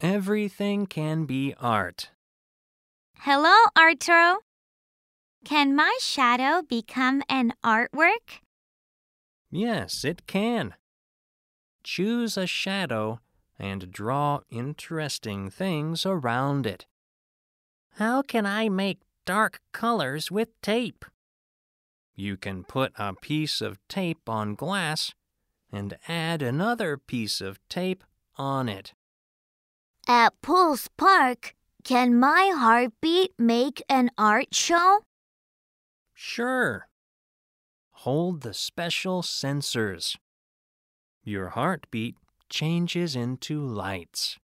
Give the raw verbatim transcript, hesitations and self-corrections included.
Everything can be art. Hello, Arturo. Can my shadow become an artwork? Yes, it can. Choose a shadow and draw interesting things around it. How can I make dark colors with tape? You can put a piece of tape on glass and add another piece of tape on it. At Pulse Park, can my heartbeat make an art show? Sure. Hold the special sensors. Your heartbeat changes into lights.